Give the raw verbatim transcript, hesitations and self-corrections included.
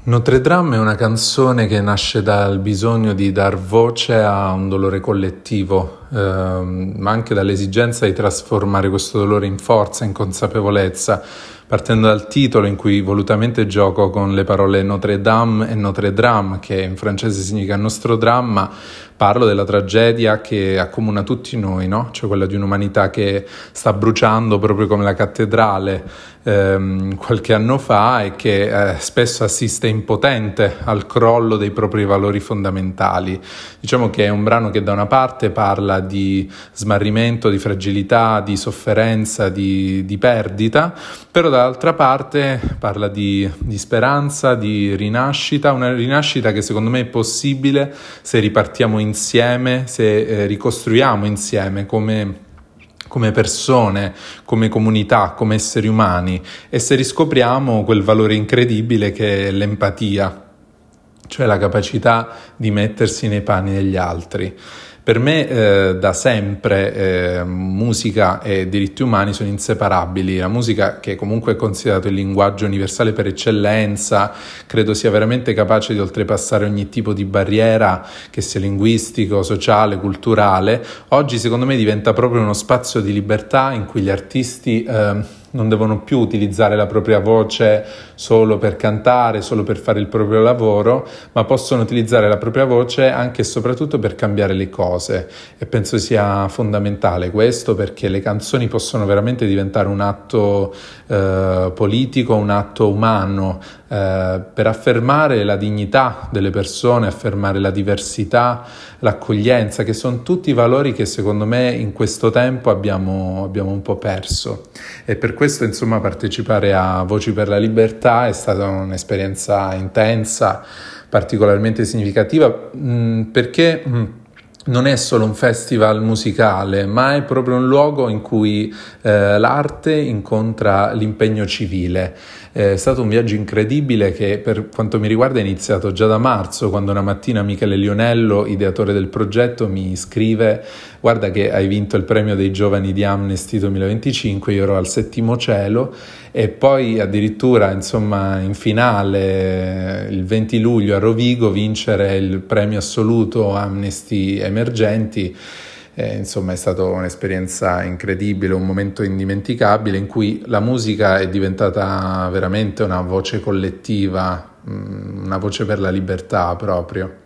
Notre Dame è una canzone che nasce dal bisogno di dar voce a un dolore collettivo, ehm, ma anche dall'esigenza di trasformare questo dolore in forza, in consapevolezza, partendo dal titolo in cui volutamente gioco con le parole Notre Dame e Notre Drame, che in francese significa nostro dramma. Parlo della tragedia che accomuna tutti noi, no? Cioè quella di un'umanità che sta bruciando proprio come la cattedrale ehm, qualche anno fa e che eh, spesso assiste impotente al crollo dei propri valori fondamentali. Diciamo che è un brano che da una parte parla di smarrimento, di fragilità, di sofferenza, di, di perdita, però dall'altra parte parla di, di speranza, di rinascita, una rinascita che secondo me è possibile se ripartiamo in insieme, se eh, ricostruiamo insieme come, come persone, come comunità, come esseri umani e se riscopriamo quel valore incredibile che è l'empatia, cioè la capacità di mettersi nei panni degli altri. Per me eh, da sempre eh, musica e diritti umani sono inseparabili. La musica, che comunque è considerato il linguaggio universale per eccellenza, credo sia veramente capace di oltrepassare ogni tipo di barriera, che sia linguistico, sociale, culturale. Oggi secondo me diventa proprio uno spazio di libertà in cui gli artisti eh, non devono più utilizzare la propria voce solo per cantare, solo per fare il proprio lavoro, ma possono utilizzare la propria voce anche e soprattutto per cambiare le cose. E penso sia fondamentale questo, perché le canzoni possono veramente diventare un atto eh, politico, un atto umano, eh, per affermare la dignità delle persone, affermare la diversità, l'accoglienza, che sono tutti valori che secondo me in questo tempo abbiamo, abbiamo un po' perso. E per questo, insomma, partecipare a Voci per la Libertà è stata un'esperienza intensa, particolarmente significativa, mh, perché mh, non è solo un festival musicale, ma è proprio un luogo in cui eh, l'arte incontra l'impegno civile. È stato un viaggio incredibile che, per quanto mi riguarda, è iniziato già da marzo, quando una mattina Michele Lionello, ideatore del progetto, mi scrive: guarda che hai vinto il premio dei giovani di Amnesty duemilaventicinque, io ero al settimo cielo, e poi addirittura, insomma, in finale il venti luglio a Rovigo vincere il premio assoluto Amnesty Emergenti. Eh, insomma, è stata un'esperienza incredibile, un momento indimenticabile in cui la musica è diventata veramente una voce collettiva, una voce per la libertà proprio.